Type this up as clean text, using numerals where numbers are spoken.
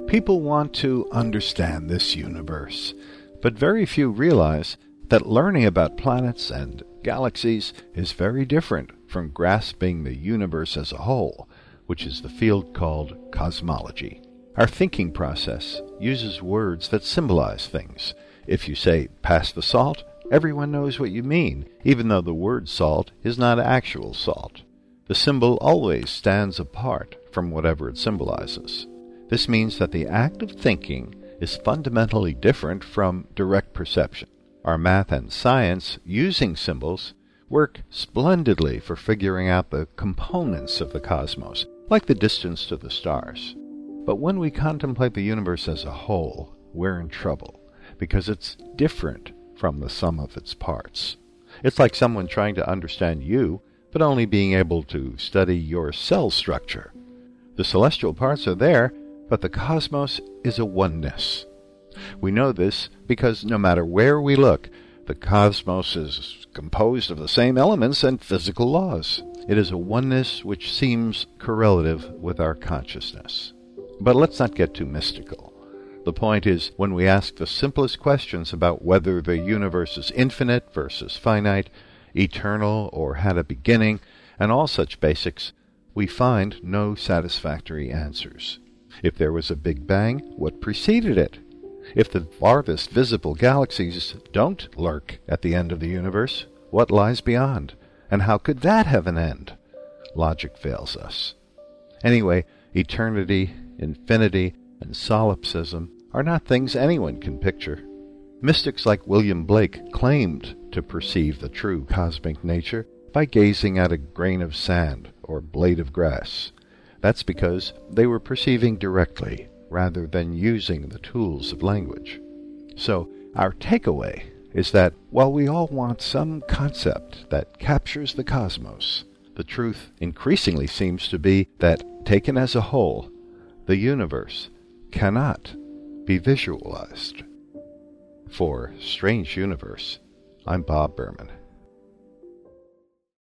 People want to understand this universe, but very few realize that learning about planets and galaxies is very different from grasping the universe as a whole, which is the field called cosmology. Our thinking process uses words that symbolize things. If you say, "pass the salt," everyone knows what you mean, even though the word salt is not actual salt. The symbol always stands apart from whatever it symbolizes. This means that the act of thinking is fundamentally different from direct perception. Our math and science, using symbols, work splendidly for figuring out the components of the cosmos, like the distance to the stars. But when we contemplate the universe as a whole, we're in trouble, because it's different from the sum of its parts. It's like someone trying to understand you, but only being able to study your cell structure. The celestial parts are there, but the cosmos is a oneness. We know this because no matter where we look, the cosmos is composed of the same elements and physical laws. It is a oneness which seems correlative with our consciousness. But let's not get too mystical. The point is, when we ask the simplest questions about whether the universe is infinite versus finite, eternal or had a beginning, and all such basics, we find no satisfactory answers. If there was a Big Bang, what preceded it? If the farthest visible galaxies don't lurk at the end of the universe, what lies beyond? And how could that have an end? Logic fails us. Anyway, eternity, infinity, and solipsism are not things anyone can picture. Mystics like William Blake claimed to perceive the true cosmic nature by gazing at a grain of sand or blade of grass. That's because they were perceiving directly, rather than using the tools of language. So, our takeaway is that while we all want some concept that captures the cosmos, the truth increasingly seems to be that, taken as a whole, the universe cannot be visualized. For Strange Universe, I'm Bob Berman.